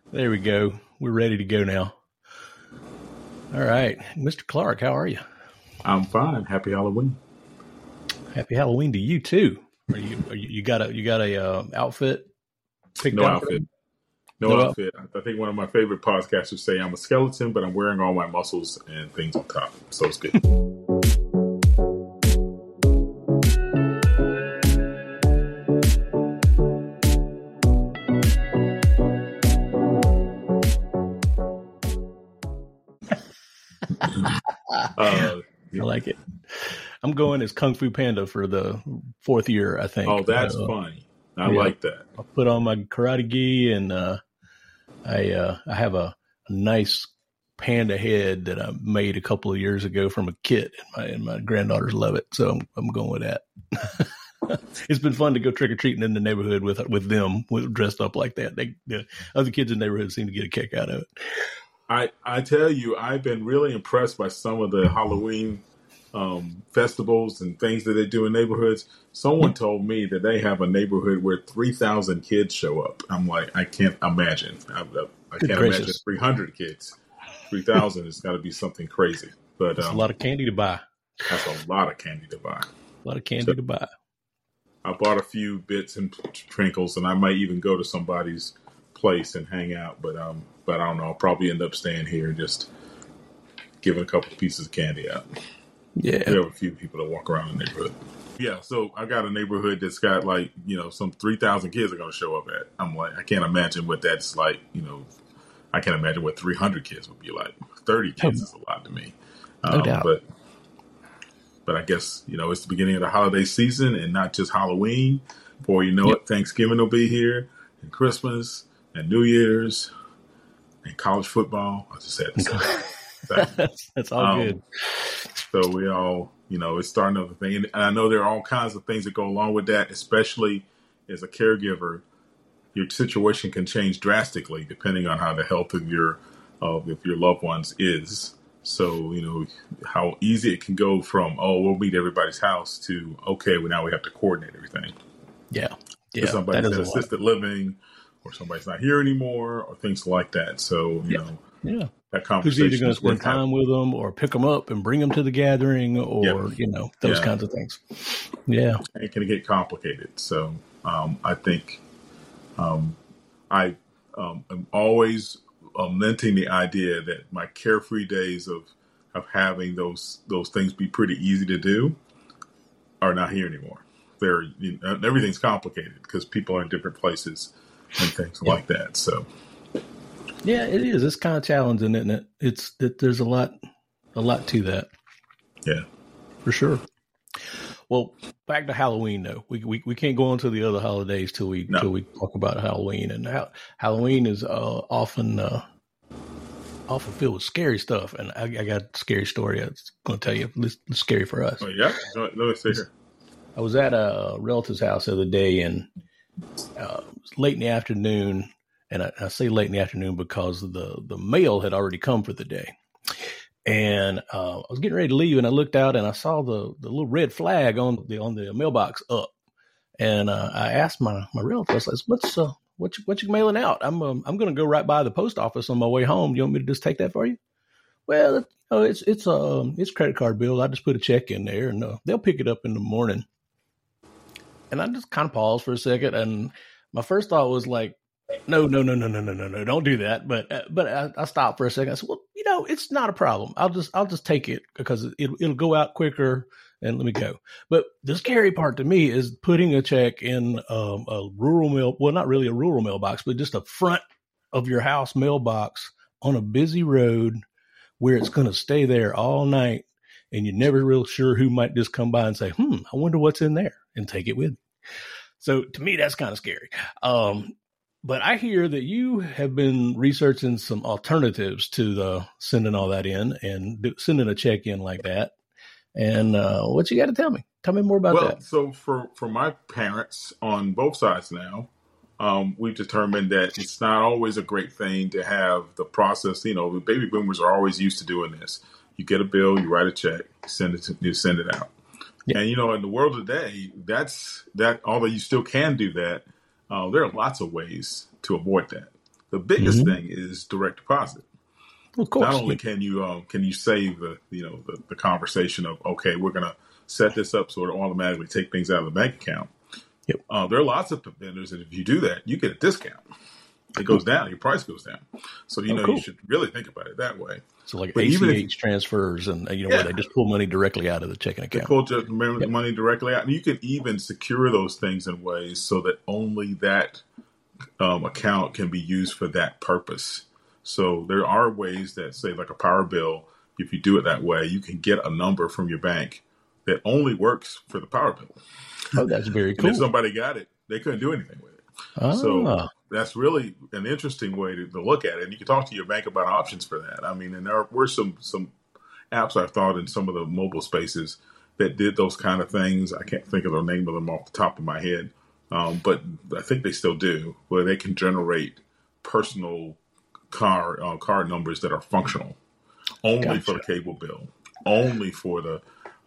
There we go. We're ready to go now. All right, Mr. Clark, how are you? I'm fine. Happy Halloween. Happy Halloween to you too. You got a outfit picked No out? outfit. No No outfit. I think one of my favorite podcasters say I'm a skeleton, but I'm wearing all my muscles and things on top. So it's good. I like it. I'm going as Kung Fu Panda for the fourth year, I think. Oh, that's funny. I like that. I put on my karate gi and I have a nice panda head that I made a couple of years ago from a kit, and my granddaughters love it. So I'm going with that. It's been fun to go trick or treating in the neighborhood with them dressed up like that. The other kids in the neighborhood seem to get a kick out of it. I tell you, I've been really impressed by some of the Halloween festivals and things that they do in neighborhoods. Someone told me that they have a neighborhood where 3,000 kids show up. I'm like, I can't imagine. I can't imagine 300 kids. 3,000 has got to be something crazy. But that's a lot of candy to buy. That's a lot of candy to buy. A lot of candy to buy. I bought a few bits and trinkles, and I might even go to somebody's place and hang out. But I don't know. I'll probably end up staying here and just giving a couple pieces of candy out. Yeah. We have a few people that walk around the neighborhood. Yeah, so I got a neighborhood that's got some 3,000 kids are going to show up at. I'm like, I can't imagine what that's like. I can't imagine what 300 kids would be like. 30 kids is a lot to me. No doubt. But I guess, it's the beginning of the holiday season and not just Halloween. Before you know it, Thanksgiving will be here, and Christmas, and New Year's, and college football. I just had to say that's all good. So we all, it's starting up a thing. And I know there are all kinds of things that go along with that, especially as a caregiver. Your situation can change drastically depending on how the health of your loved ones is. So, how easy it can go from, we'll meet everybody's house to, okay, well, now we have to coordinate everything. Yeah. If somebody's in assisted living or somebody's not here anymore or things like that. So, that conversation who's either going to spend time with them or pick them up and bring them to the gathering or, those kinds of things. Yeah. It can get complicated. So, I think I am always lamenting the idea that my carefree days of having those things be pretty easy to do are not here anymore. Everything's complicated because people are in different places and things like that. So, yeah, it is. It's kind of challenging, isn't it? It's that there's a lot to that. Yeah, for sure. Well, back to Halloween though. We can't go on to the other holidays till we talk about Halloween, and Halloween is often filled with scary stuff. And I got a scary story I was going to tell you. It's scary for us. Oh yeah, let me see here. I was at a relative's house the other day, and it was late in the afternoon. And I say late in the afternoon because the mail had already come for the day. And I was getting ready to leave, and I looked out and I saw the little red flag on the mailbox up. And I asked my relative, I said, what you mailing out? I'm going to go right by the post office on my way home. You want me to just take that for you? Well, it's credit card bill. I just put a check in there, and they'll pick it up in the morning. And I just kind of paused for a second, and my first thought was like, no, don't do that. But I stopped for a second. I said, well, it's not a problem. I'll just take it because it'll go out quicker and let me go. But the scary part to me is putting a check in a rural mail. Well, not really a rural mailbox, but just a front of your house mailbox on a busy road where it's going to stay there all night. And you're never real sure who might just come by and say, I wonder what's in there, and take it with me. So to me, that's kind of scary. But I hear that you have been researching some alternatives to sending all that in and sending a check in like that. And what you got to tell me? Tell me more about that. So for my parents on both sides now, we've determined that it's not always a great thing to have the process. The baby boomers are always used to doing this. You get a bill, you write a check, you send it out. Yeah. And, in the world today, although you still can do that, there are lots of ways to avoid that. The biggest Hmm. thing is direct deposit. Of Not course. only can you save the conversation of, okay, we're going to set this up so it automatically take things out of the bank account. Yep. There are lots of vendors that if you do that, you get a discount. It goes down, your price goes down. So Oh, you cool. should really think about it that way. So like But even if ACH transfers and, where yeah, they just pull money directly out of the checking they account. pull just Yep. money directly out, and you can even secure those things in ways so that only that account can be used for that purpose. So there are ways that, say, like a power bill, if you do it that way, you can get a number from your bank that only works for the power bill. Oh, that's very And if cool. somebody got it, they couldn't do anything with it. So Ah, that's really an interesting way to look at it. And you can talk to your bank about options for that. I mean, and there were some apps I've thought in some of the mobile spaces that did those kind of things. I can't think of the name of them off the top of my head, but I think they still do, where they can generate personal card numbers that are functional only for gotcha. the cable bill, only for the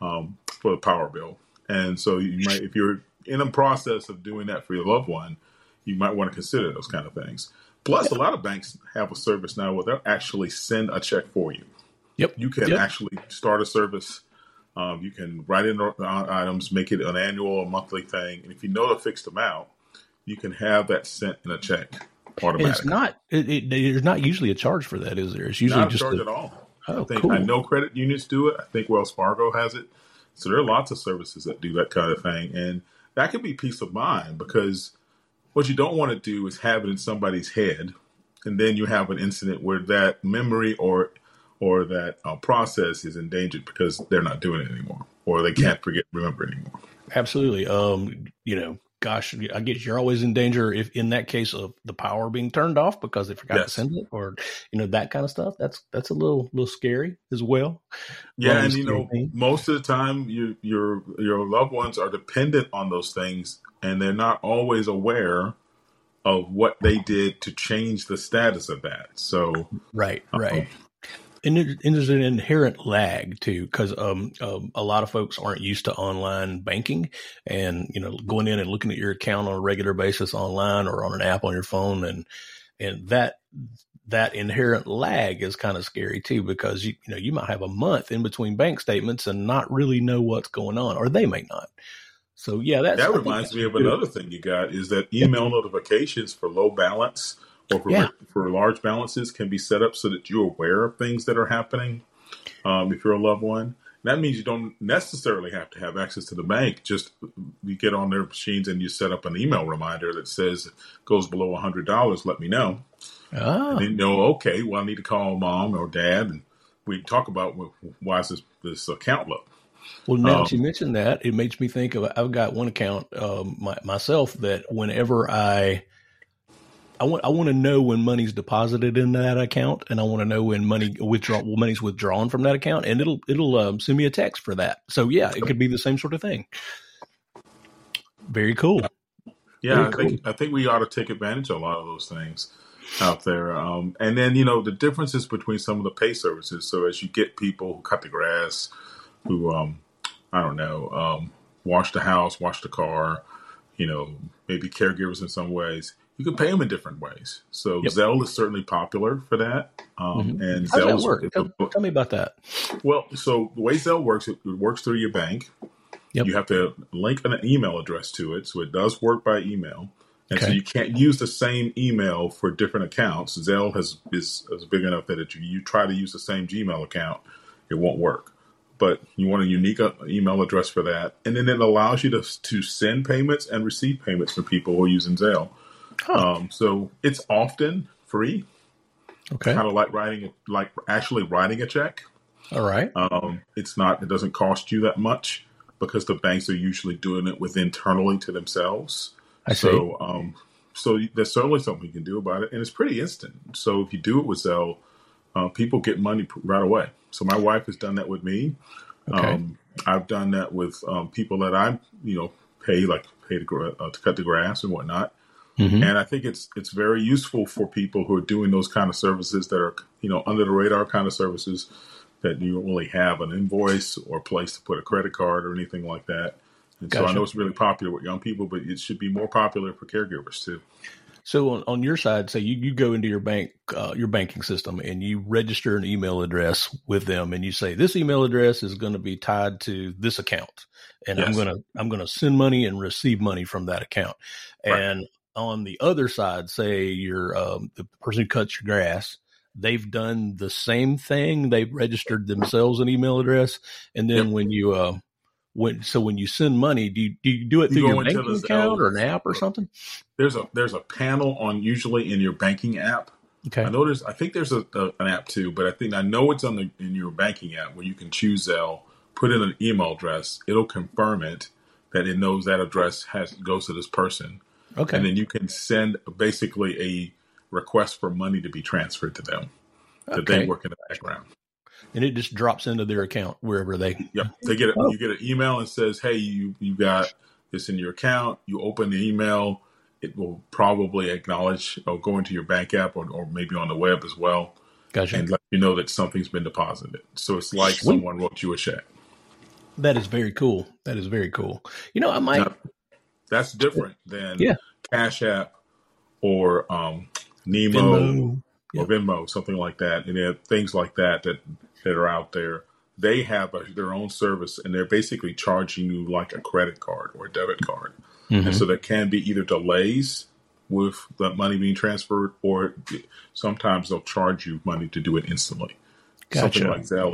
power bill. And so you might, if you're in a process of doing that for your loved one, you might want to consider those kind of things. Plus, a lot of banks have a service now where they'll actually send a check for you. Yep. You can Yep. actually start a service. You can write in items, make it an annual or monthly thing. And if you know the fixed amount, you can have that sent in a check And it's automatically. not, there's not usually a charge for that, is there? It's usually Not a just charge at all. oh, I cool. know credit unions do it. I think Wells Fargo has it. So there are lots of services that do that kind of thing. And that can be peace of mind, because what you don't want to do is have it in somebody's head, and then you have an incident where that memory or that process is endangered because they're not doing it anymore, or they Yeah, can't remember anymore. absolutely. Gosh, I guess you're always in danger if in that case of the power being turned off because they forgot to Yes. send it or, that kind of stuff. That's a little scary as well. One Yeah, of and those scary things. most of the time, your loved ones are dependent on those things, and they're not always aware of what they did to change the status of that. So, Right, um, right. And there's an inherent lag too, because a lot of folks aren't used to online banking, and going in and looking at your account on a regular basis online or on an app on your phone, and that inherent lag is kind of scary too, because you might have a month in between bank statements and not really know what's going on, or they may not. So yeah, that I think reminds that's me of good. another thing you got is that Yeah, email notifications for low balance or yeah, for large balances can be set up so that you're aware of things that are happening. If you're a loved one, that means you don't necessarily have to have access to the bank. Just you get on their machines and you set up an email reminder that says goes below $100. Let me know, and ah. then okay, well I need to call mom or dad, and we talk about why is this account low. Well, now that you Um, mentioned that, it makes me think of I've got one account myself that whenever I want to know when money's deposited in that account, and I want to know when money's withdrawn from that account, and it'll send me a text for that. So yeah, it could be the same sort of thing. Very cool. Very Yeah, cool. I think we ought to take advantage of a lot of those things out there. And then the differences between some of the pay services. So as you get people who cut the grass, who I don't know, wash the house, wash the car, maybe caregivers in some ways, you can pay them in different ways. So Yep. Zelle is certainly popular for that, Hmm. and How's that Zelle work? is Tell me about that. well. So the way Zelle works, it works through your bank. Yep. You have to link an email address to it, so it does work by email. And so Okay. you can't use the same email for different accounts. Zelle is big enough that if you try to use the same Gmail account, it won't work. But you want a unique email address for that, and then it allows you to send payments and receive payments for people who are using Zelle. Huh. So it's often free, Okay. kind of like actually writing a check. All right. It's not. It doesn't cost you that much because the banks are usually doing it internally to themselves. I see. So there's certainly something you can do about it, and it's pretty instant. So if you do it with Zelle, people get money right away. So my wife has done that with me. Okay. I've done that with people that I pay to cut the grass and whatnot. Hmm. And I think it's very useful for people who are doing those kind of services that are under the radar kind of services that you don't really have an invoice or a place to put a credit card or anything like that. And so I Gotcha. know it's really popular with young people, but it should be more popular for caregivers too. So on your side, say you go into your banking system and you register an email address with them and you say, this email address is going to be tied to this account. And Yes. I'm going to send money and receive money from that account. Right. And on the other side, say you're, the person who cuts your grass, they've done the same thing. They've registered themselves an email address. And then Yep. when you send money, do you do it You through go your into banking the account Zelle. or an app or something? There's a panel on usually in your banking app. Okay. I think there's an app too, but I know it's in your banking app where you can choose Zelle, put in an email address. It'll confirm it that it knows that address goes to this person. Okay. And then you can send basically a request for money to be transferred to them that they work in the background. And it just drops into their account wherever they. Yep. You get an email and says, hey, you got this in your account. You open the email. It will probably acknowledge or go into your bank app or maybe on the web as well. Gotcha. And let you know that something's been deposited. So it's like someone wrote you a check. That is very cool. I might. Now, that's different than Cash App or Nemo Venmo. or Venmo, something like that. And there are things like that are out there. They have their own service, and they're basically charging you like a credit card or a debit card. Mm-hmm. And so there can be either delays with the money being transferred, or sometimes they'll charge you money to do it instantly. Gotcha. Something like Zelle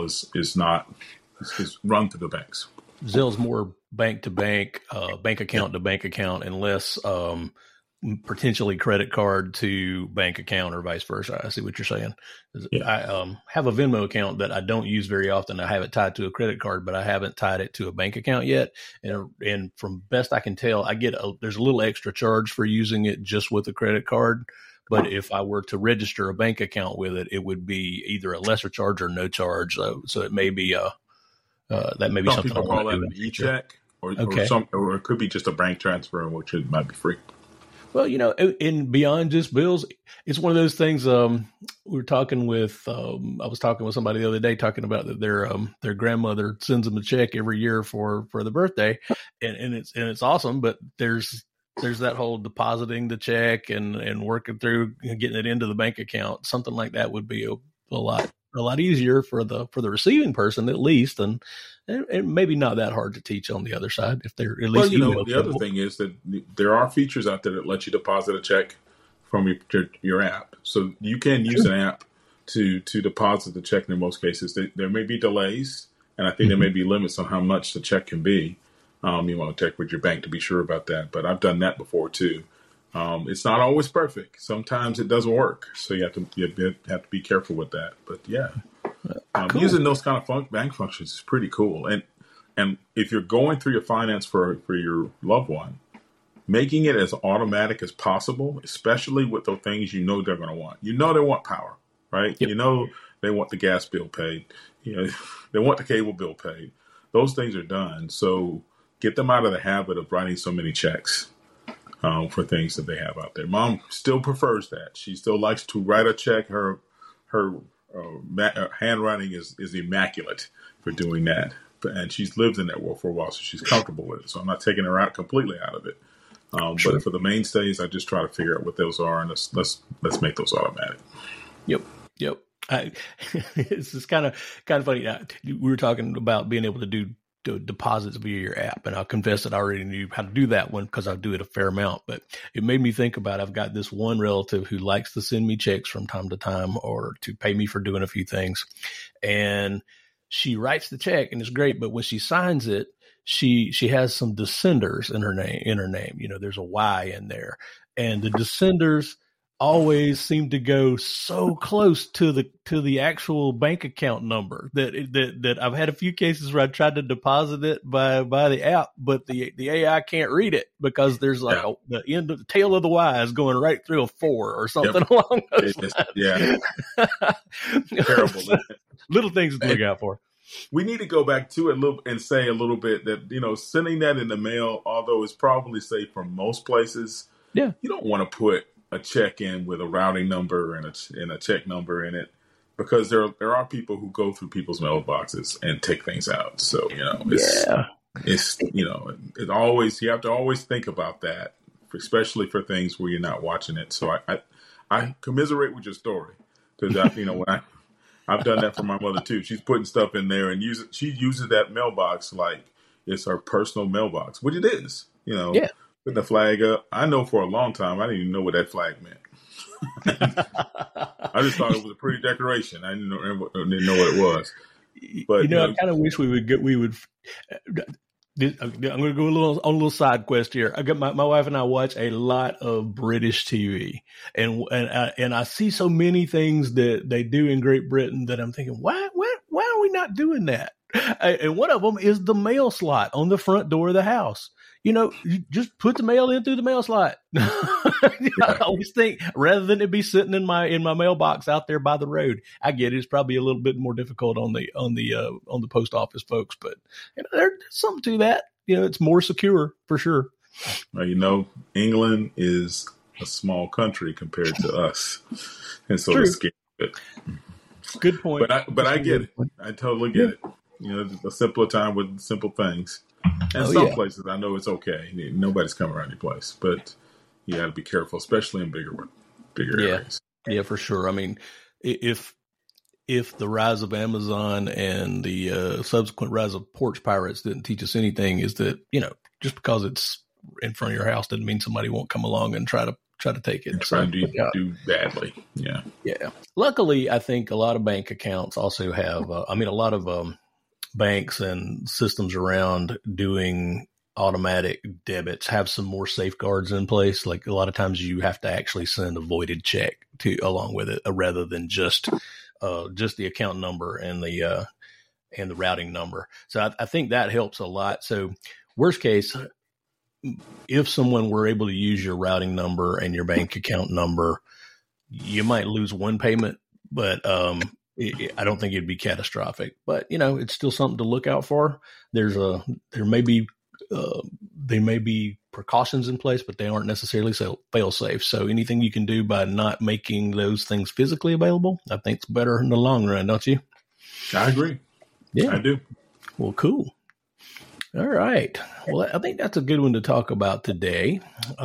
is run through the banks. Zelle's more bank to bank, bank account to bank account, and less potentially credit card to bank account or vice versa. I see what you're saying. Yeah. I have a Venmo account that I don't use very often. I have it tied to a credit card, but I haven't tied it to a bank account yet. And from best I can tell, there's a little extra charge for using it just with a credit card. But if I were to register a bank account with it, it would be either a lesser charge or no charge. So it may be that may be something people call that an e-check, or it could be just a bank transfer, in which it might be free. Well, and beyond just bills, it's one of those things. I was talking with somebody the other day talking about that their grandmother sends them a check every year for the birthday, and it's awesome. But there's that whole depositing the check and working through getting it into the bank account. Something like that would be a lot easier for the receiving person, at least, and maybe not that hard to teach on the other side if they're at least. Well, the other thing is that there are features out there that let you deposit a check from your app, so you can use an app to deposit the check. In most cases, there may be delays, and I think there may be limits on how much the check can be. You want to check with your bank to be sure about that, but I've done that before too. It's not always perfect. Sometimes it doesn't work, so you have to be careful with that. But yeah, cool. Using those kind of bank functions is pretty cool. And if you're going through your finance for your loved one, making it as automatic as possible, especially with the things they're going to want. They want power, right? Yep. They want the gas bill paid. They want the cable bill paid. Those things are done. So get them out of the habit of writing so many checks. For things that they have out there. Mom still prefers that. She still likes to write a check. Her handwriting is immaculate for doing that. And she's lived in that world for a while, so she's comfortable with it. So I'm not taking her completely out of it. Sure. But for the mainstays, I just try to figure out what those are, and let's make those automatic. Yep. It's just kind of funny. We were talking about being able to do deposits via your app, and I'll confess that I already knew how to do that one because I do it a fair amount, but it made me think about, I've got this one relative who likes to send me checks from time to time or to pay me for doing a few things, and she writes the check and it's great, but when she signs it, she has some descenders in her name. There's a Y in there, and the descenders always seem to go so close to the actual bank account number that I've had a few cases where I tried to deposit it by the app, but the AI can't read it because there's the tail of the Y is going right through a 4 or something along those lines. Yeah. Terrible. Little things to look out for. We need to go back to it and say a little bit that, sending that in the mail, although it's probably safe from most places, you don't want to put a check in with a routing number and a check number in it, because there are people who go through people's mailboxes and take things out. So, it's it always, you have to always think about that especially for things where you're not watching it. So I commiserate with your story because I've done that for my mother too. She's putting stuff in there and she uses that mailbox like it's her personal mailbox, which it is. Yeah. Putting the flag up. I know for a long time I didn't even know what that flag meant. I just thought it was a pretty decoration. I didn't know what it was. But I kind of wish we would. I'm going to go on a little side quest here. I got my wife and I watch a lot of British TV, and I see so many things that they do in Great Britain that I'm thinking, why are we not doing that? And one of them is the mail slot on the front door of the house. You just put the mail in through the mail slot. I always think rather than it be sitting in my mailbox out there by the road. I get it. It's probably a little bit more difficult on the post office folks, but there's something to that. It's more secure for sure. Well, England is a small country compared to us, and so it's scary. Good point. But I get it. I totally get it. A simpler time with simple things. And some places I know it's okay. Nobody's coming around your place, but you got to be careful, especially in bigger areas. Yeah, for sure. I mean, if the rise of Amazon and the subsequent rise of porch pirates didn't teach us anything, is that just because it's in front of your house doesn't mean somebody won't come along and try to take it. Try to do badly. Yeah. Yeah. Luckily, I think a lot of bank accounts also have. A lot of banks and systems around doing automatic debits have some more safeguards in place. Like a lot of times you have to actually send a voided check along with it rather than just the account number and the routing number. So I think that helps a lot. So worst case, if someone were able to use your routing number and your bank account number, you might lose one payment, but I don't think it'd be catastrophic, but it's still something to look out for. There may be precautions in place, but they aren't necessarily fail safe. So anything you can do by not making those things physically available, I think it's better in the long run, don't you? I agree. Yeah, I do. Well, cool. All right. Well, I think that's a good one to talk about today.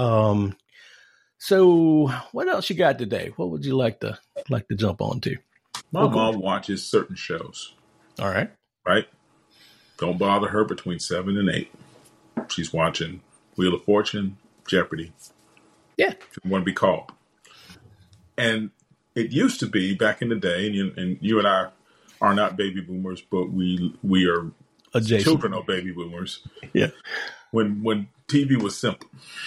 So what else you got today? What would you like to jump on to? My mom watches certain shows. All right. Right? Don't bother her between 7 and 8. She's watching Wheel of Fortune, Jeopardy. Yeah. If you want to be called. And it used to be back in the day, and you and I are not baby boomers, but we are adjacent. Children of baby boomers. Yeah. When TV was simple.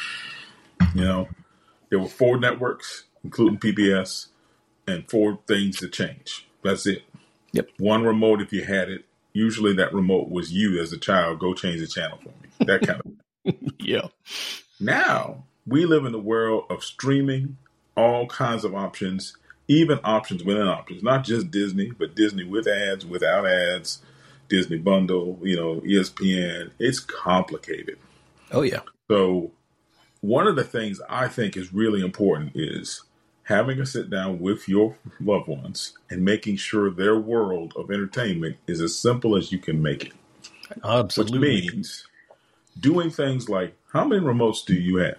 There were 4 networks, including PBS, and 4 things to change. That's it. Yep. One remote, if you had it, usually that remote was you as a child. Go change the channel for me. That kind of Yeah. Now, we live in the world of streaming, all kinds of options, even options within options. Not just Disney, but Disney with ads, without ads, Disney bundle, ESPN. It's complicated. Oh, yeah. So one of the things I think is really important is having a sit down with your loved ones and making sure their world of entertainment is as simple as you can make it. Absolutely. Which means doing things like, how many remotes do you have?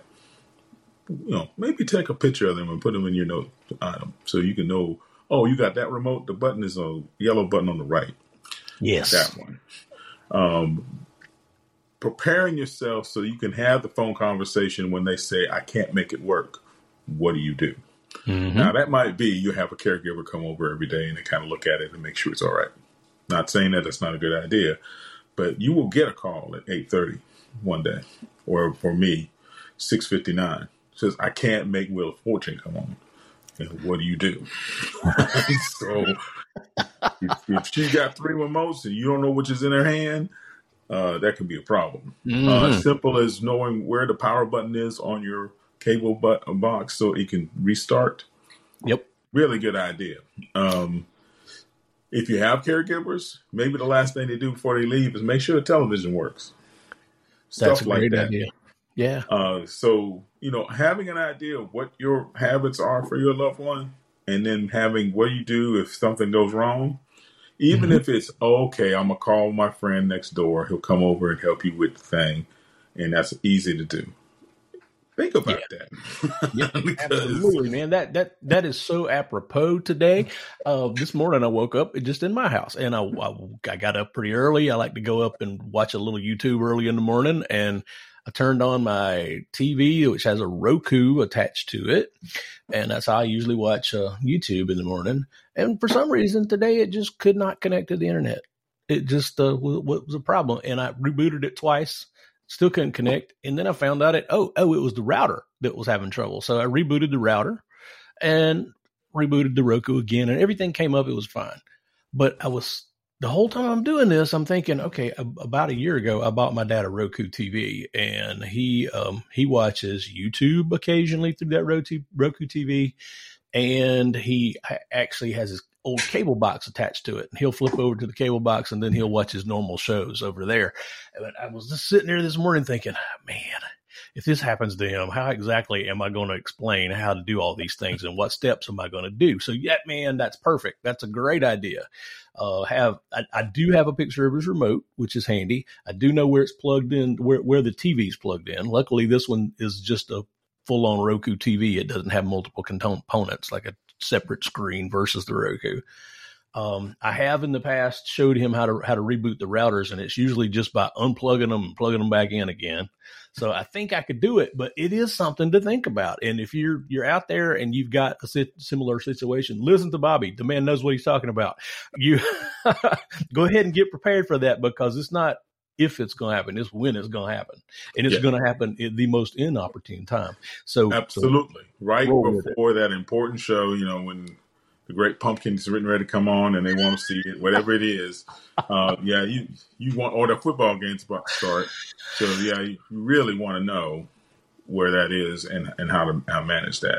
Maybe take a picture of them and put them in your note item so you can know, oh, you got that remote. The button is a yellow button on the right. Yes. That one. Preparing yourself so you can have the phone conversation when they say, I can't make it work. What do you do? Mm-hmm. Now, that might be you have a caregiver come over every day and they kind of look at it and make sure it's all right. Not saying that that's not a good idea, but you will get a call at 8:30 one day, or for me, 6:59. Says, I can't make Wheel of Fortune come on. And what do you do? So if she got 3 remotes and you don't know which is in her hand, that could be a problem. Mm-hmm. Simple as knowing where the power button is on your cable box so it can restart. Yep. Really good idea. If you have caregivers, maybe the last thing they do before they leave is make sure the television works. That's a great idea. Yeah. So, having an idea of what your habits are for your loved one, and then having what you do if something goes wrong, even if it's, okay, I'm going to call my friend next door. He'll come over and help you with the thing. And that's easy to do. Think about Yeah. that. Yep, Because absolutely, man. That is so apropos today. This morning I woke up just in my house, and I got up pretty early. I like to go up and watch a little YouTube early in the morning, and I turned on my TV, which has a Roku attached to it, and that's how I usually watch YouTube in the morning. And for some reason today, it just could not connect to the internet. It just was a problem, and I rebooted it twice. Still couldn't connect. And then I found out it was the router that was having trouble. So I rebooted the router and rebooted the Roku again, and everything came up. It was fine. But the whole time I'm doing this, I'm thinking, okay, about a year ago, I bought my dad a Roku TV, and he watches YouTube occasionally through that Roku TV. And he actually has his old cable box attached to it. And he'll flip over to the cable box, and then he'll watch his normal shows over there. But I was just sitting there this morning thinking, man, if this happens to him, how exactly am I going to explain how to do all these things, and what steps am I going to do? So, yeah, man, that's perfect. That's a great idea. I do have a picture of his remote, which is handy. I do know where it's plugged in, where the TV's plugged in. Luckily, this one is just a full-on Roku TV. It doesn't have multiple components like a separate screen versus the Roku. I have in the past showed him how to reboot the routers, and it's usually just by unplugging them and plugging them back in again. So I think I could do it, but it is something to think about. And if you're out there and you've got a similar situation, listen to Bobby. The man knows what he's talking about. You go ahead and get prepared for that, because it's not if it's going to happen, it's when it's going to happen. And it's going to happen at the most inopportune time. So absolutely. Right before that important show, when the Great Pumpkin is getting ready to come on and they want to see it, whatever it is. You want, or the football game's about to start. So you really want to know where that is and how to manage that.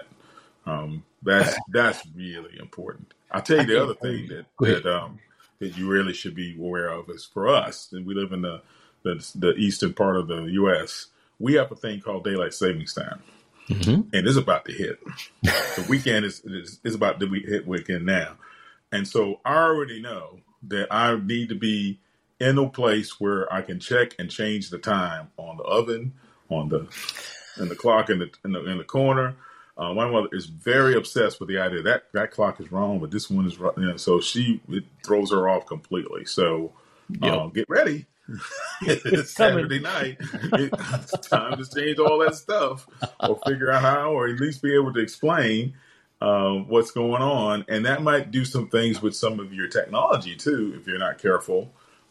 That's really important. I'll tell you the other thing that you really should be aware of is, for us, and we live in the eastern part of the U.S., we have a thing called daylight savings time. Mm-hmm. And it's about to hit. The weekend is about to hit weekend now. And so I already know that I need to be in a place where I can check and change the time on the oven, and the clock in the corner. My mother is very obsessed with the idea that clock is wrong, but this one is right. So it throws her off completely. So get ready. It's Saturday night. It's time to change all that stuff, or figure out how, or at least be able to explain what's going on. And that might do some things with some of your technology too, if you're not careful.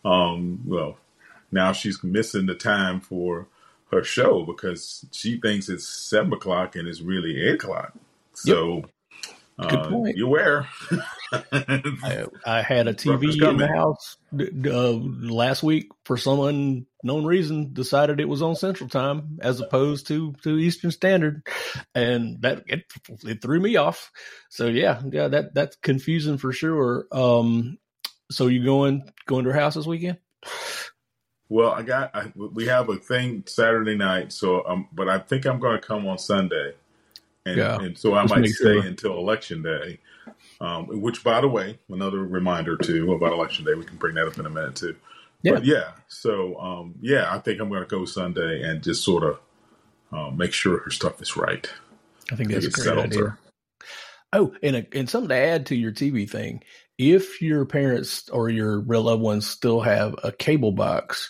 Now she's missing the time for her show because she thinks it's 7 o'clock and it's really 8 o'clock. So good point. You're aware. I had a TV in the house last week, for some unknown reason, decided it was on Central Time as opposed to Eastern Standard, and that it threw me off. So that's confusing for sure. So you going to her house this weekend? Well, we have a thing Saturday night, so but I think I'm going to come on Sunday, and so I might stay until Election Day. Which, by the way, another reminder too about Election Day. We can bring that up in a minute too. Yeah. But so I think I'm going to go Sunday and just sort of make sure her stuff is right. I think that's a great idea. Oh, and something to add to your TV thing: if your parents or your real loved ones still have a cable box,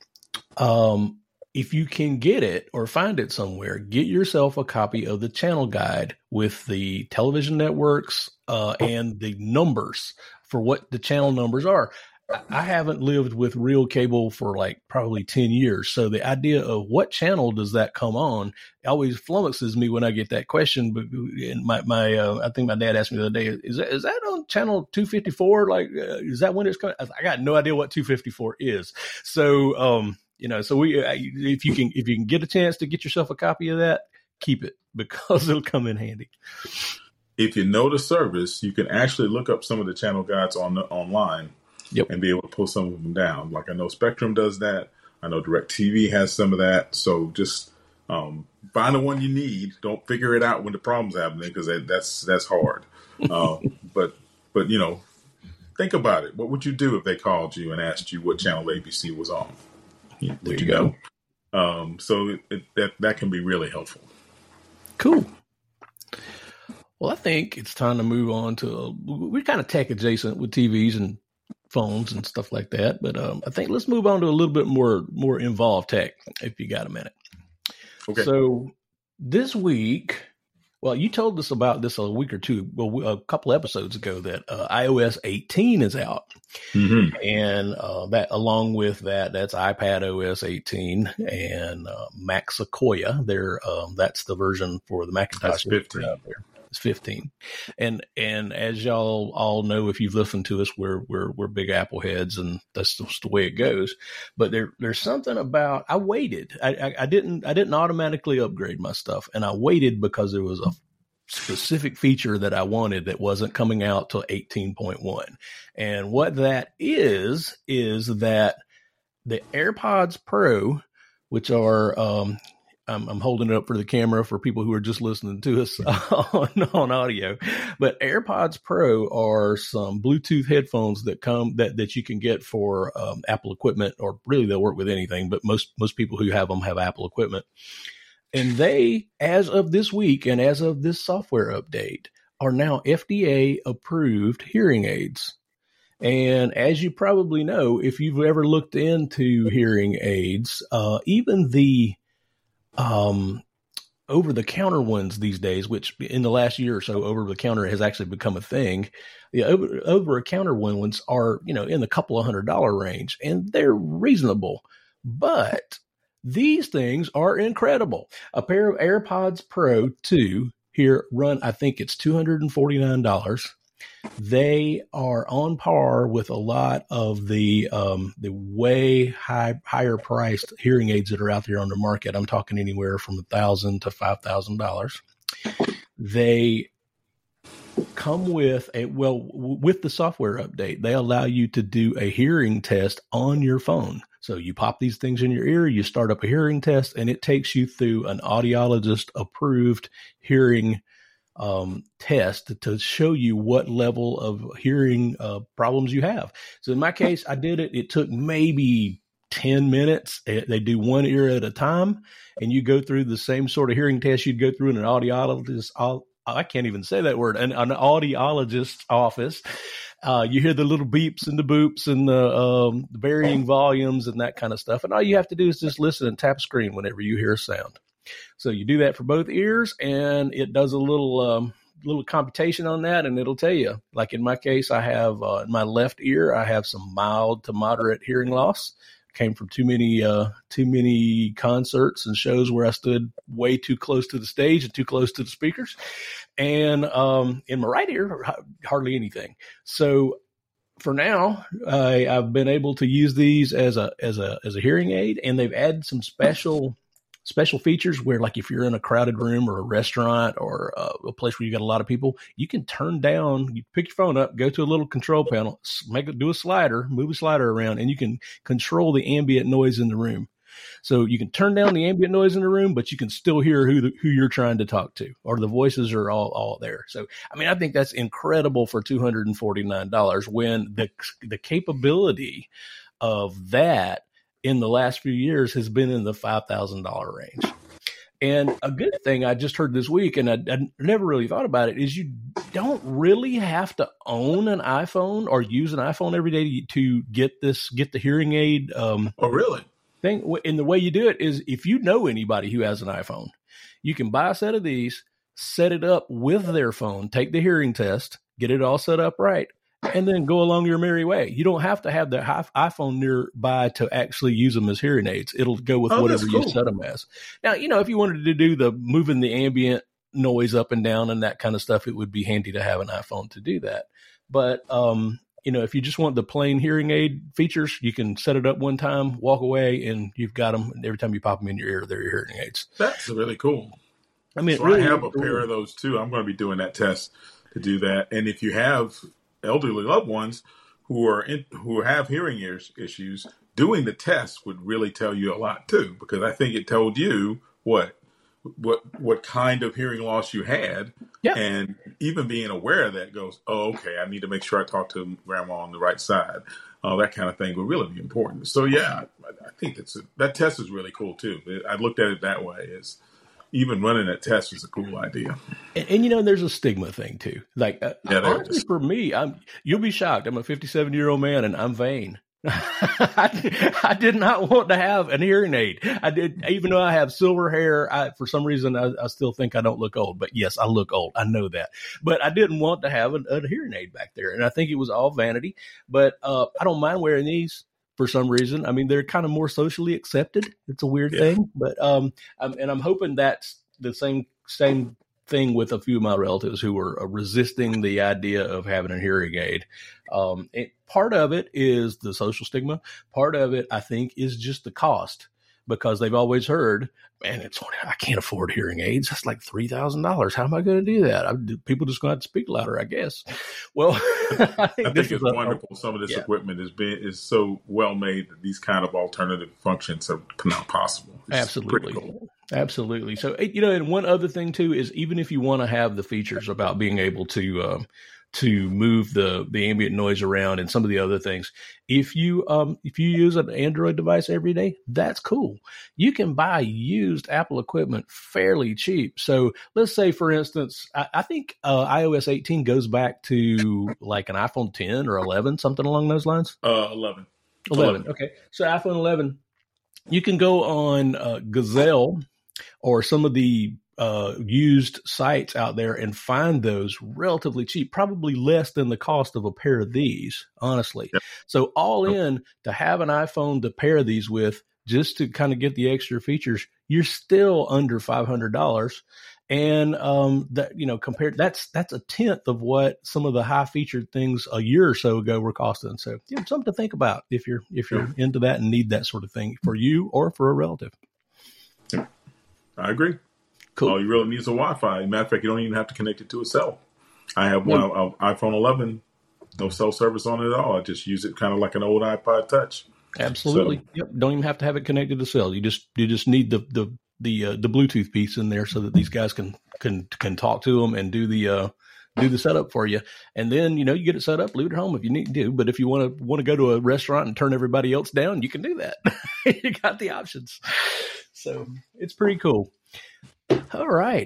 if you can get it or find it somewhere, get yourself a copy of the channel guide with the television networks and the numbers for what the channel numbers are. I haven't lived with real cable for like probably 10 years. So the idea of what channel does that come on always flummoxes me when I get that question. But I think my dad asked me the other day, is that on channel 254? Like, is that when it's coming? I got no idea what 254 is. So, if you can get a chance to get yourself a copy of that, keep it, because it'll come in handy. If you know the service, you can actually look up some of the channel guides online. Yep. And be able to pull some of them down. Like I know Spectrum does that. I know DirecTV has some of that. So just find the one you need. Don't figure it out when the problem's happening, because that's hard. But think about it. What would you do if they called you and asked you what channel ABC was on? Did you know? So that can be really helpful. Cool. Well, I think it's time to move on to, we're kind of tech adjacent with TVs and phones and stuff like that. But I think let's move on to a little bit more involved tech, if you got a minute. Okay. So this week, well, you told us about this a week or two, well, a couple episodes ago, that iOS 18 is out. Mm-hmm. And that, along with that, that's iPad OS 18 and Mac Sequoia. That's the version for the Macintosh. That's 15. Out there. It's 15. And as y'all all know, if you've listened to us, we're big Apple heads, and that's just the way it goes. But there's something about, I waited. I didn't automatically upgrade my stuff, and I waited because there was a specific feature that I wanted that wasn't coming out till 18.1. And what that is that the AirPods Pro, which are I'm holding it up for the camera for people who are just listening to us on audio. But AirPods Pro are some Bluetooth headphones that you can get for Apple equipment, or really they'll work with anything. But most people who have them have Apple equipment. And they, as of this week and as of this software update, are now FDA approved hearing aids. And as you probably know, if you've ever looked into hearing aids, even the over-the-counter ones these days, which in the last year or so, over-the-counter has actually become a thing. The over-the-counter ones are, in the couple of $100 range, and they're reasonable. But these things are incredible. A pair of AirPods Pro 2 here run, I think it's $249. They are on par with a lot of the way higher priced hearing aids that are out there on the market. I'm talking anywhere from $1,000 to $5,000. They come with with the software update, they allow you to do a hearing test on your phone. So you pop these things in your ear, you start up a hearing test, and it takes you through an audiologist approved hearing test to show you what level of hearing problems you have. So in my case, I did it. It took maybe 10 minutes. They do one ear at a time, and you go through the same sort of hearing test you'd go through in an audiologist. I can't even say that word. An audiologist's office. You hear the little beeps and the boops and the varying volumes and that kind of stuff. And all you have to do is just listen and tap screen whenever you hear a sound. So you do that for both ears, and it does a little computation on that, and it'll tell you. Like in my case, I have in my left ear, I have some mild to moderate hearing loss. Came from too many concerts and shows where I stood way too close to the stage and too close to the speakers. And in my right ear, hardly anything. So for now, I've been able to use these as a hearing aid, and they've added some special features where, like, if you're in a crowded room or a restaurant or a place where you got a lot of people, you can turn down, you pick your phone up, go to a little control panel, do a slider, move a slider around, and you can control the ambient noise in the room. So you can turn down the ambient noise in the room, but you can still hear who you're trying to talk to, or the voices are all there. So, I mean, I think that's incredible for $249 when the capability of that in the last few years has been in the $5,000 range. And a good thing I just heard this week, and I never really thought about it, is you don't really have to own an iPhone or use an iPhone every day to get the hearing aid. Oh, really? Thing. And the way you do it is, if you know anybody who has an iPhone, you can buy a set of these, set it up with their phone, take the hearing test, get it all set up right, and then go along your merry way. You don't have to have the iPhone nearby to actually use them as hearing aids. It'll go with whatever you set them as. Now, if you wanted to do the moving the ambient noise up and down and that kind of stuff, it would be handy to have an iPhone to do that. But, if you just want the plain hearing aid features, you can set it up one time, walk away, and you've got them. And every time you pop them in your ear, they're your hearing aids. That's really cool. I mean, so really I have a pair of those too. I'm going to be doing that test to do that. And if you have elderly loved ones who have hearing issues, doing the test would really tell you a lot too, because I think it told you what kind of hearing loss you had. Yeah. And even being aware of that goes, oh, okay, I need to make sure I talk to grandma on the right side. That kind of thing would really be important. So yeah, I think that test is really cool too. I looked at it that way, as even running that test is a cool idea. And there's a stigma thing too. Like, honestly, for me, you'll be shocked. I'm a 57-year-old man and I'm vain. I did not want to have an hearing aid. I did, even though I have silver hair. For some reason, I still think I don't look old. But yes, I look old. I know that. But I didn't want to have a hearing aid back there, and I think it was all vanity. But I don't mind wearing these for some reason. I mean, they're kind of more socially accepted. It's a weird thing, but I'm hoping that's the same thing with a few of my relatives who are resisting the idea of having a hearing aid. Part of it is the social stigma. Part of it, I think, is just the cost, because they've always heard, man, I can't afford hearing aids. That's like $3,000. How am I going to do that? People just going to have to speak louder, I guess. Well, I think it's wonderful. Some of this equipment is so well made that these kind of alternative functions are not possible. It's absolutely cool. Absolutely. So, and one other thing too is, even if you want to have the features about being able to move the ambient noise around and some of the other things, if you use an Android device every day, that's cool. You can buy used Apple equipment fairly cheap. So let's say, for instance, I think iOS 18 goes back to like an iPhone 10 or 11, something along those lines. 11. Okay. So iPhone 11, you can go on Gazelle or some of the used sites out there and find those relatively cheap, probably less than the cost of a pair of these, honestly. Yep. So all in, to have an iPhone to pair these with, just to kind of get the extra features, you're still under $500. And compared, that's a tenth of what some of the high featured things a year or so ago were costing. So something to think about if you're into that and need that sort of thing for you or for a relative. Yeah, I agree. Cool. All you really need is a Wi-Fi. Matter of fact, you don't even have to connect it to a cell. I have one iPhone 11, no cell service on it at all. I just use it kind of like an old iPod Touch. Absolutely. So, yep. Don't even have to have it connected to cell. You just need the Bluetooth piece in there so that these guys can talk to them and do the setup for you. And then, you get it set up, leave it at home if you need to. But if you want to go to a restaurant and turn everybody else down, you can do that. You got the options. So it's pretty cool. All right.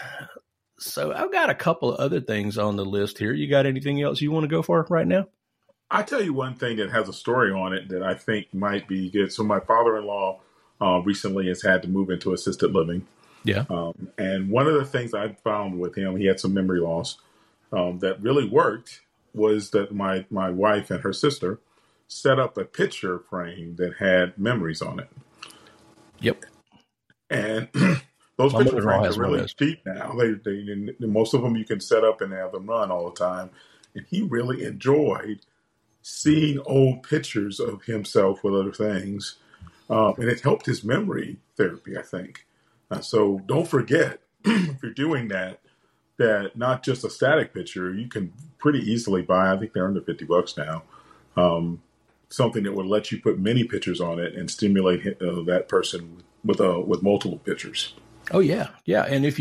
So I've got a couple of other things on the list here. You got anything else you want to go for right now? I tell you one thing that has a story on it that I think might be good. So my father-in-law recently has had to move into assisted living. Yeah. And one of the things I found with him, he had some memory loss that really worked, was that my wife and her sister set up a picture frame that had memories on it. Yep. And those picture frames are really cheap now. They most of them you can set up and have them run all the time. And he really enjoyed seeing old pictures of himself with other things. And it helped his memory therapy, I think. So don't forget, if you're doing that not just a static picture, you can pretty easily buy, I think they're under $50 now, something that will let you put many pictures on it and stimulate that person with multiple pictures. Oh yeah. Yeah. And if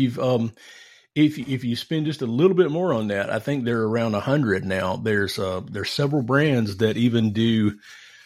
if you spend just a little bit more on that, I think they're around 100 now. There's several brands that even do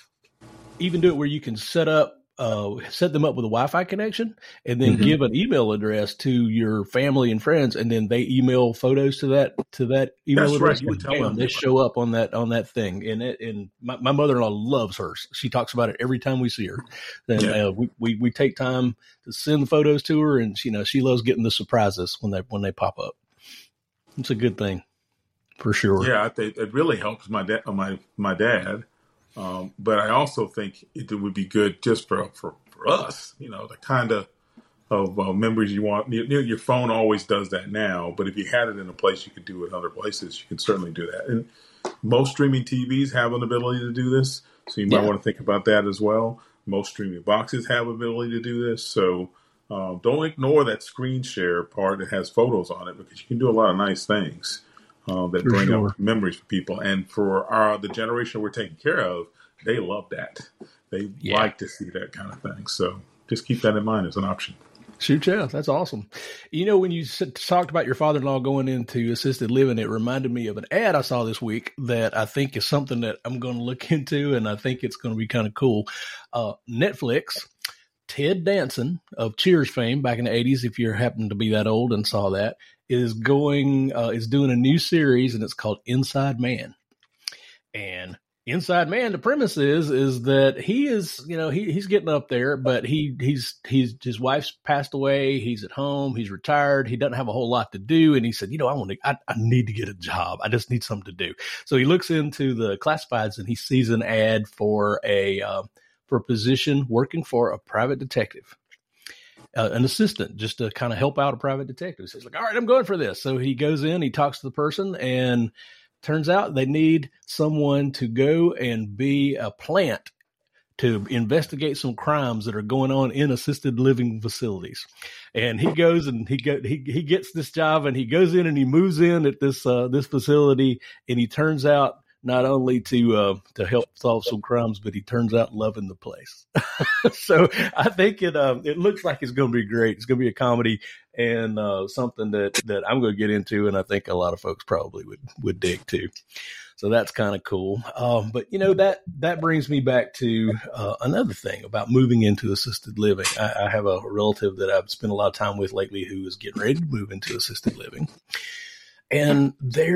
it where you can set them up with a Wi-Fi connection and then give an email address to your family and friends, and then they email photos to that email That's address. Right. And they show up on that thing. And my mother-in-law loves hers. She talks about it every time we see her. And we take time to send the photos to her, and she loves getting the surprises when they pop up. It's a good thing for sure. Yeah, I think it really helps my dad. But I also think it would be good just for us, the kind of memories you want. Your phone always does that now, but if you had it in a place you could do it in other places, you can certainly do that. And most streaming TVs have an ability to do this, so you might want to think about that as well. Most streaming boxes have ability to do this, so don't ignore that screen share part that has photos on it, because you can do a lot of nice things that bring up memories for people. And for the generation we're taking care of, they love that. They like to see that kind of thing. So just keep that in mind as an option. Shoot, yeah, that's awesome. When you talked about your father-in-law going into assisted living, it reminded me of an ad I saw this week that I think is something that I'm going to look into, and I think it's going to be kind of cool. Netflix Ted Danson of Cheers fame back in the 80s, if you happen to be that old and saw that, is doing a new series, and it's called Inside Man. And Inside Man, the premise is that he is, he's getting up there, but he's his wife's passed away. He's at home. He's retired. He doesn't have a whole lot to do. And he said, I need to get a job. I just need something to do. So he looks into the classifieds and he sees an ad for a position working for a private detective, an assistant, just to kind of help out a private detective. So he's like, all right, I'm going for this. So he goes in, he talks to the person, and turns out they need someone to go and be a plant to investigate some crimes that are going on in assisted living facilities. And he goes and he gets this job, and he goes in and he moves in at this facility, and he turns out not only to help solve some crimes, but he turns out loving the place. So I think it looks like it's going to be great. It's going to be a comedy, and something that I'm going to get into, and I think a lot of folks probably would dig too. So that's kind of cool. But that brings me back to another thing about moving into assisted living. I have a relative that I've spent a lot of time with lately who is getting ready to move into assisted living, and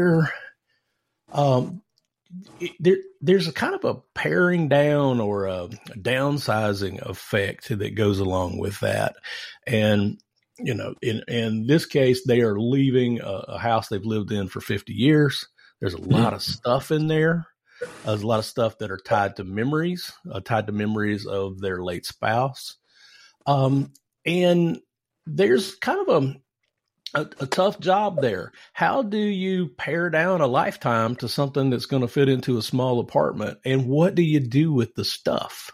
there's a kind of a paring down or a downsizing effect that goes along with that. And, in this case, they are leaving a house they've lived in for 50 years. There's a lot of stuff in there. There's a lot of stuff that are tied to memories of their late spouse. And there's kind of a tough job there. How do you pare down a lifetime to something that's going to fit into a small apartment? And what do you do with the stuff?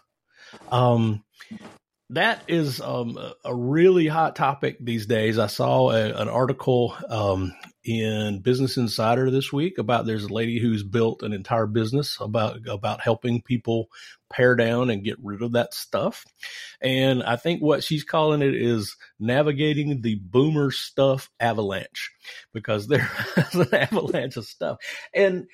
That is a really hot topic these days. I saw an article in Business Insider this week about there's a lady who's built an entire business about helping people pare down and get rid of that stuff. And I think what she's calling it is navigating the boomer stuff avalanche, because there's an avalanche of stuff. And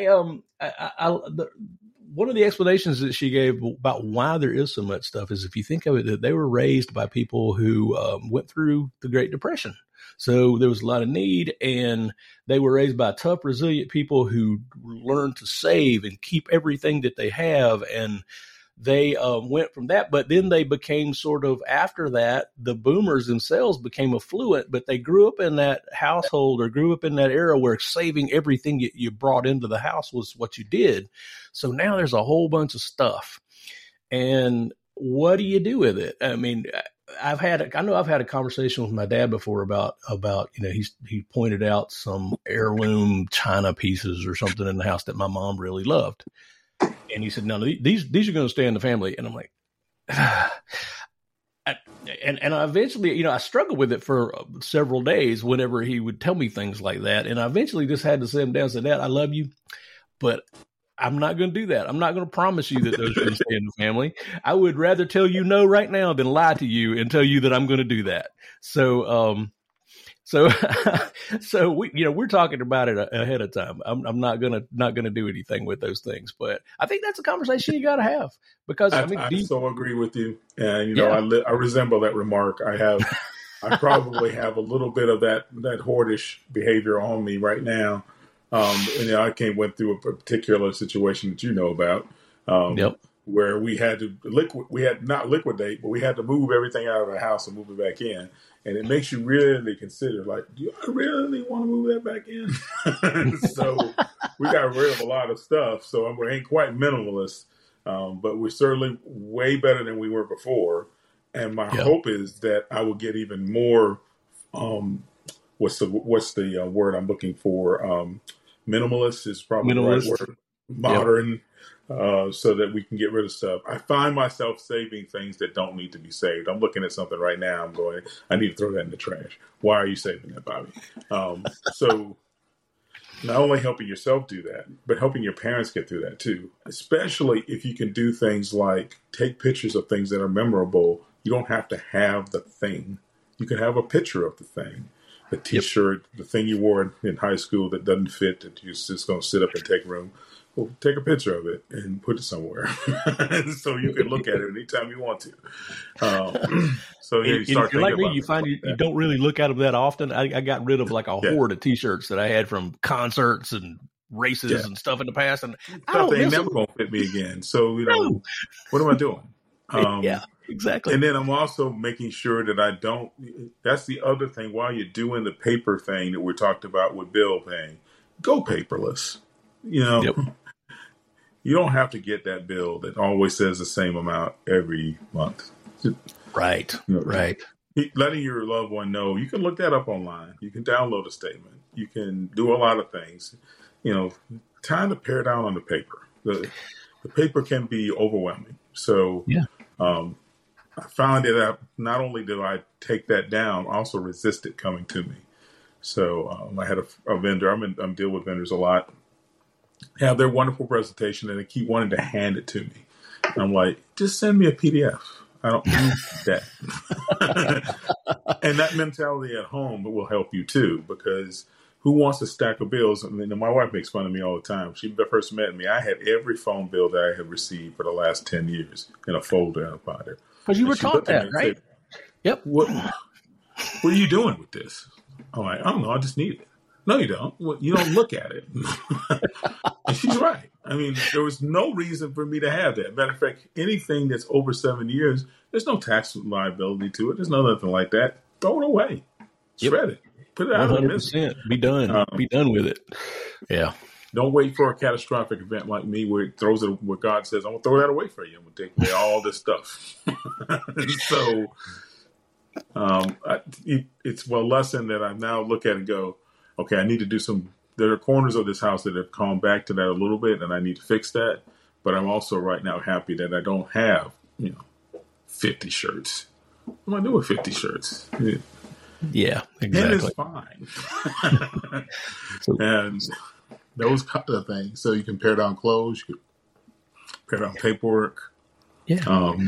one of the explanations that she gave about why there is so much stuff is, if you think of it, that they were raised by people who went through the Great Depression. So there was a lot of need, and they were raised by tough, resilient people who learned to save and keep everything that they have. And they went from that, but then they became sort of, after that, the boomers themselves became affluent, but they grew up in that household or grew up in that era where saving everything you brought into the house was what you did. So now there's a whole bunch of stuff. And what do you do with it? I mean, I've had a conversation with my dad before about he pointed out some heirloom china pieces or something in the house that my mom really loved. And he said, no, these are going to stay in the family. And I'm like, and I eventually, I struggled with it for several days whenever he would tell me things like that. And I eventually just had to sit him down and say, Dad, I love you, but I'm not going to do that. I'm not going to promise you that those are going to stay in the family. I would rather tell you no right now than lie to you and tell you that I'm going to do that. So we're talking about it ahead of time. I'm not gonna do anything with those things, but I think that's a conversation you got to have, because I so agree with you, and I resemble that remark. I probably have a little bit of that hoardish behavior on me right now. And I went through a particular situation that you know about, where we had to not liquidate, but we had to move everything out of the house and move it back in. And it makes you really consider, like, do I really want to move that back in? So we got rid of a lot of stuff. So we ain't quite minimalist, but we're certainly way better than we were before. And my hope is that I will get even more. What's the word I'm looking for? Minimalist is probably the right word. Modern. So that we can get rid of stuff. I find myself saving things that don't need to be saved. I'm looking at something right now. I'm going, I need to throw that in the trash. Why are you saving that, Bobby? So not only helping yourself do that, but helping your parents get through that too. Especially if you can do things like take pictures of things that are memorable. You don't have to have the thing. You can have a picture of the thing. the T-shirt, the thing you wore in high school that doesn't fit, that you're just going to sit up and take room. Well, take a picture of it and put it somewhere so you can look at it anytime you want to. So yeah, you start if you're like me, you find you don't really look at them that often. I got rid of like a horde of T-shirts that I had from concerts and races and stuff in the past, and they never going to fit me again. So what am I doing? Yeah, exactly. And then I'm also making sure that I don't. That's the other thing. While you're doing the paper thing that we talked about with bill paying, go paperless. You don't have to get that bill that always says the same amount every month. Right. Right. Letting your loved one know, you can look that up online. You can download a statement. You can do a lot of things. Time to pare down on the paper. The paper can be overwhelming. So I found that not only do I take that down, I also resist it coming to me. So I had a vendor. I'm dealing with vendors a lot. Have their wonderful presentation, and they keep wanting to hand it to me. And I'm like, just send me a PDF. I don't need that. And that mentality at home will help you too, because who wants to stack of bills? I mean, my wife makes fun of me all the time. She first met me. I had every phone bill that I had received for the last 10 years in a folder and a binder. Because you were taught that, right? Said, yep. What are you doing with this? I'm like, I don't know. I just need it. No, you don't. Well, you don't look at it. And she's right. I mean, there was no reason for me to have that. Matter of fact, anything that's over 7 years, there's no tax liability to it. There's nothing like that. Throw it away. Shred it. Put it out 100%. Be done. Be done with it. Yeah. Don't wait for a catastrophic event like me where it throws it, where God says, I'm going to throw that away for you. I'm going to take away all this stuff. So it's a lesson that I now look at and go, okay, I need to do there are corners of this house that have come back to that a little bit, and I need to fix that. But I'm also right now happy that I don't have, 50 shirts. What am I doing with 50 shirts? Yeah, exactly. And it's fine. And those kind of things. So you can pare down clothes, you can pare down paperwork. Yeah.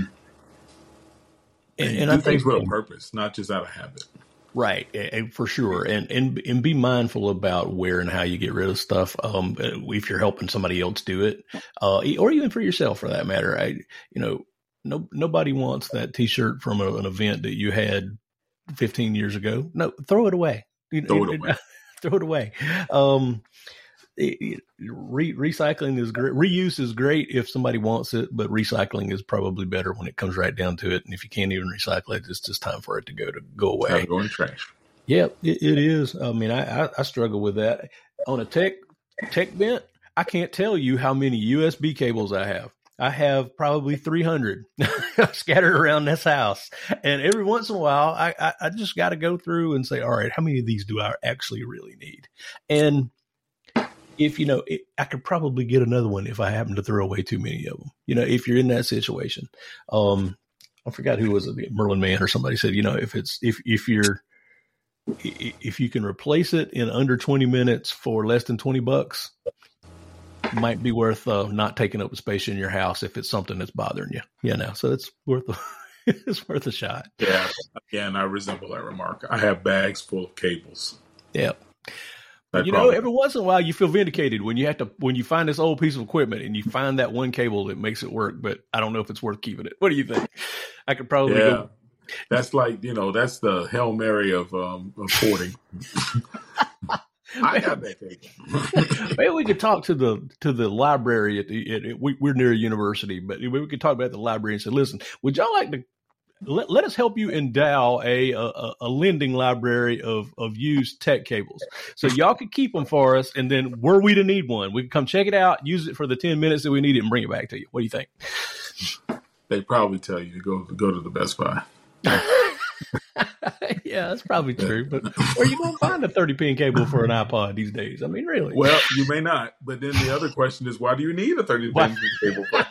And I think with a purpose, not just out of habit. Right, for sure, and be mindful about where and how you get rid of stuff. If you're helping somebody else do it, or even for yourself, for that matter. Nobody wants that T-shirt from an event that you had 15 years ago. No, throw it away. Throw it away. Throw it away. Recycling is great. Reuse is great if somebody wants it, but recycling is probably better when it comes right down to it. And if you can't even recycle it, it's just time for it to go away. Time to go in the trash. Yeah, it is. I mean, I struggle with that. On a tech bent, I can't tell you how many USB cables I have. I have probably 300 scattered around this house. And every once in a while, I just got to go through and say, all right, how many of these do I actually really need? And if, I could probably get another one if I happen to throw away too many of them. If you're in that situation, I forgot who was it, Merlin Mann or somebody said, if you can replace it in under 20 minutes for less than $20, might be worth not taking up the space in your house if it's something that's bothering you. So it's worth a shot. Yeah. Again, I resemble that remark. I have bags full of cables. Yeah. Every once in a while you feel vindicated when you find this old piece of equipment and you find that one cable that makes it work, but I don't know if it's worth keeping it. What do you think? I could probably go. That's like, that's the Hail Mary of porting. I got that cable. Maybe we could talk to the library we're near a university, but we could talk about the library and say, listen, would y'all like to let us help you endow a lending library of used tech cables, so y'all could keep them for us, and then were we to need one, we can come check it out, use it for the 10 minutes that we need it, and bring it back to you. What do you think? They probably tell you to go to the Best Buy. Yeah, that's probably true. But where are you going to find a 30-pin cable for an iPod these days? I mean, really? Well, you may not. But then the other question is, why do you need a 30-pin cable for?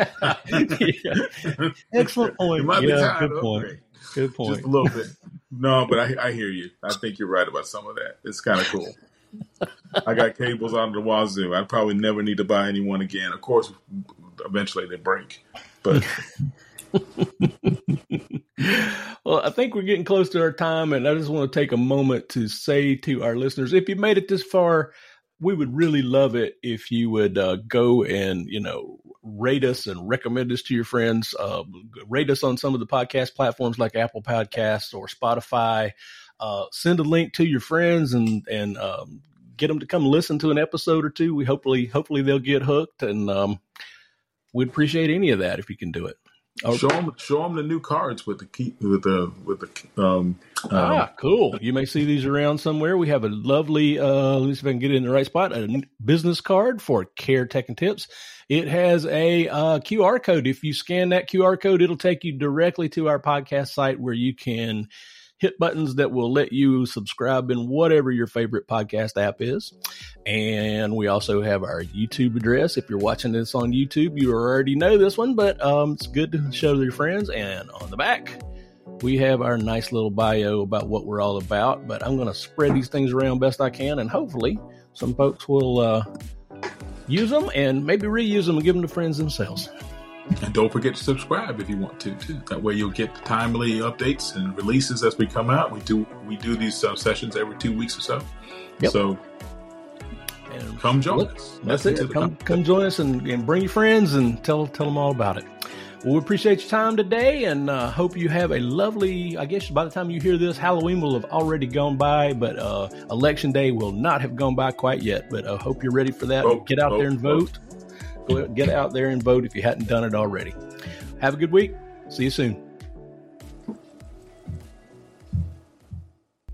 Yeah. Excellent point. It might be time good point. Good point. Just a little bit. No, but I hear you. I think you're right about some of that. It's kind of cool. I got cables out of the wazoo. I probably never need to buy any one again. Of course, eventually they break. But Well, I think we're getting close to our time, and I just want to take a moment to say to our listeners, if you made it this far, we would really love it if you would go and, rate us and recommend us to your friends. Rate us on some of the podcast platforms like Apple Podcasts or Spotify. Send a link to your friends and get them to come listen to an episode or two. We hopefully they'll get hooked, and we'd appreciate any of that if you can do it. Show them the new cards with the key cool. You may see these around somewhere. We have a lovely, let me see if I can get it in the right spot, a business card for Care Tech and Tips. It has a QR code. If you scan that QR code, it'll take you directly to our podcast site where you can hit buttons that will let you subscribe in whatever your favorite podcast app is. And we also have our YouTube address. If you're watching this on YouTube, you already know this one, but it's good to show your friends. And on the back, we have our nice little bio about what we're all about. But I'm going to spread these things around best I can, and hopefully some folks will use them and maybe reuse them and give them to friends themselves. And don't forget to subscribe if you want to, too. That way you'll get the timely updates and releases as we come out. We do these sessions every 2 weeks or so. Yep. So come join us. That's it. Come join us and bring your friends and tell them all about it. Well, we appreciate your time today, and hope you have a lovely, I guess by the time you hear this, Halloween will have already gone by, but Election Day will not have gone by quite yet. But I hope you're ready for that. Get out there and vote. Get out there and vote if you hadn't done it already. Have a good week. See you soon.